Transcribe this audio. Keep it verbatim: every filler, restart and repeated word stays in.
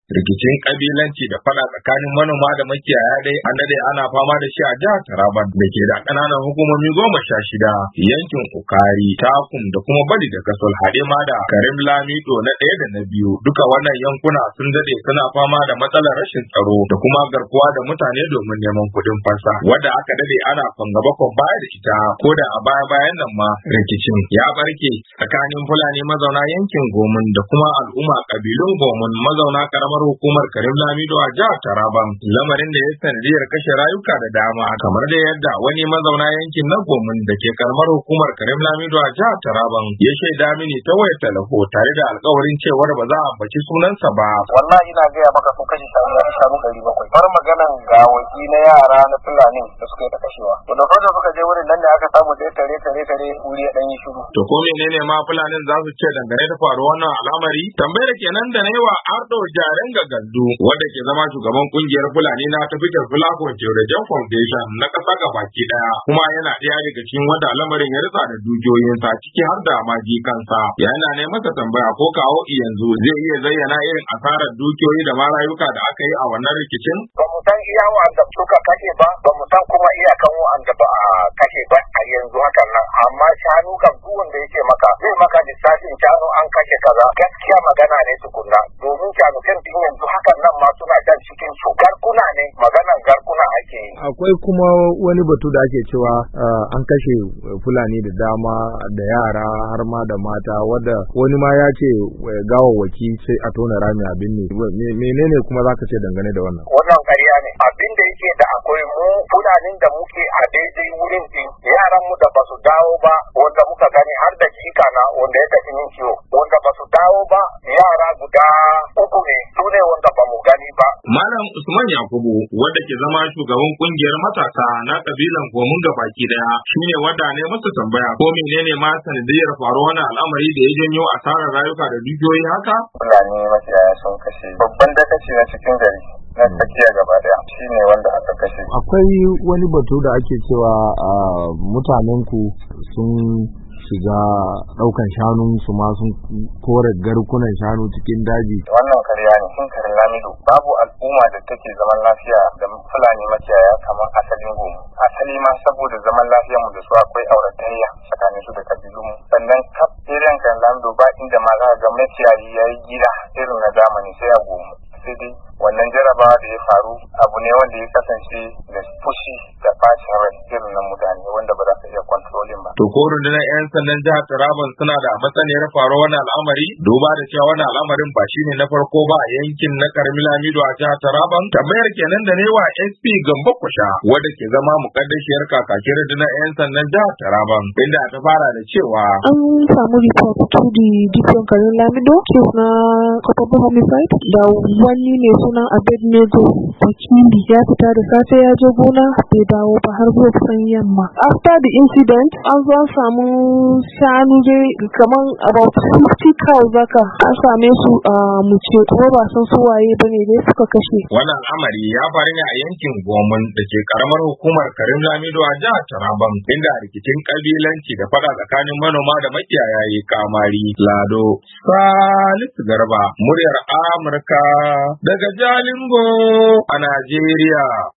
Rikicin kabilanci da fada tsakanin manoma da makiyaya dai an dade ana fama da shi a jihar Taraban da ke da ƙananan hukumomi goma sha shida, yankin Ukari, Takum da kuma Badi da Gasol haɗe ma da Karim Lamido na ɗaya da na biyu. Duka wannan yankuna sun dade suna fama da matsalar rashin tsaro da kuma garkuwa da mutane domin neman kuɗin fansa, wadda aka dade ana fangaba baya da ita, ko da a baya bayan nan ma rikicin ya barke tsakanin Fulani mazauna yankin Gomun da kuma al'umma kabilun Gomun mazauna karamar hukumar Karim Lamido a jihar Taraban, lamarin da ya sanadiyar kashe rayuka da dama, kamar da yadda wani mazauna yankin na Gomun da ke karamar hukumar Karim Lamido a jihar Taraban ya shaida mini ta wayar talafo tare da alkawarin cewar ba za a ambaci sunansa ba. Wallahi ina gaya maka sun kashe shanu ya shanu ɗari bakwai. Har maganan gawaki na yara na Fulani da suka yi ta kashewa. Wanda da suka je wurin nan da aka samu da tare tare tare wuri ya dan yi shiru. To ko menene ma Fulanin za su ce dangane da faruwar wannan al'amari? Tambayar kenan da na yi wa Ardo Jarenga Gandu wanda ke zama shugaban kungiyar Fulani na tafitar Fulakon Jan Foundation na ƙasa gabaki daya, kuma yana ɗaya daga cikin wanda al'amarin ya ritsa da dukiyoyinsa ciki har da maji kansa. Yana ne masa tambaya ko kawo yanzu zai iya zayyana irin asarar dukiyoyi da ma rayuka da aka yi a wannan rikicin? Ba mu san iya wa'anda suka kashe ba, ba mu san kuma iyakan wa'anda ba a kashe ba a yanzu hakan nan, amma shanu kan duk wanda yake maka zai maka lissafin shanu an kashe kaza, gaskiya magana ne tukunna, domin shanu kan din yanzu hakan nan ma suna jan cikin su garkuna ne, maganan garkuna ake yi. Akwai kuma wani batu da ake cewa an kashe Fulani da dama da yara har ma da mata, wadda wani ma ya ce gawawwaki sai a tona rami abin ne. Menene kuma zaka ce dangane da wannan? Wannan ƙarya ne. Abin da yake da akwai mu Fulanin da muke a daidai wurin din, yaran mu da basu dawo ba wanda muka gani har da jika na wanda ya tafi min ciwo, wanda basu dawo ba yara guda uku ne, su ne wanda ba mu gani ba. Malam Usman Yakubu wanda ke zama shugaban kungiyar matasa na kabilan Gomun gabaki daya shine wanda ne masa tambaya ko menene ma sanadiyar faruwar wannan al'amari da ya janyo asarar rayuka da dukiyoyi haka? Fulani makiyaya sun kashe babban dakaci na cikin gari na tsakiya gaba daya shine wanda aka kashe. Akwai wani batu da ake cewa mutanen ku sun shiga daukan shanu su ma sun kore garkunan shanu cikin daji. Wannan karya ne, sun Karim Lamido babu al'umma da take zaman lafiya da Fulani makiyaya kamar asalin Gomu. Asali ma saboda zaman lafiyar mu da su akwai auratayya tsakanin su da kabilun mu. Sannan kaf irin Karim Lamido ba inda ma za ga makiyayi yayi gida irin na zamani sai a Gomu. Sai dai wannan jarabawa da ya faru abu ne wanda ya kasance da fushi da bacin rai irin na mutane wanda ba za ka iya kontrolin ba. To ko rundunar 'yan sandan jihar Taraban suna da masaniyar faruwar wannan al'amari, duba da cewa wannan al'amarin ba shine na farko ba a yankin na Karim Lamido a jihar Taraban? Tambayar kenan da ne wa S P Gambo Kusha wanda ke zama mukaddashiyar kakakin rundunar 'yan sandan jihar Taraban, inda ta fara da cewa an samu report to the D P O Karim Lamido case na culpable homicide da wani ne sunan Abednego Wakili ya fita da safe ya je gona bai dawo ba har zuwa kusan yamma. After the incident an zo an samu shanu dai kaman about fifty cows haka an same su a muce kuma ba san su waye bane dai suka kashe. Wannan al'amari ya faru ne a yankin Gomun da ke karamar hukumar Karim Lamido a jihar Taraban, inda rikicin kabilanci da fada tsakanin manoma da makiyaya ya kamari. Lado Salisu Garba, muryar Amurka daga Jalingo a Najeriya.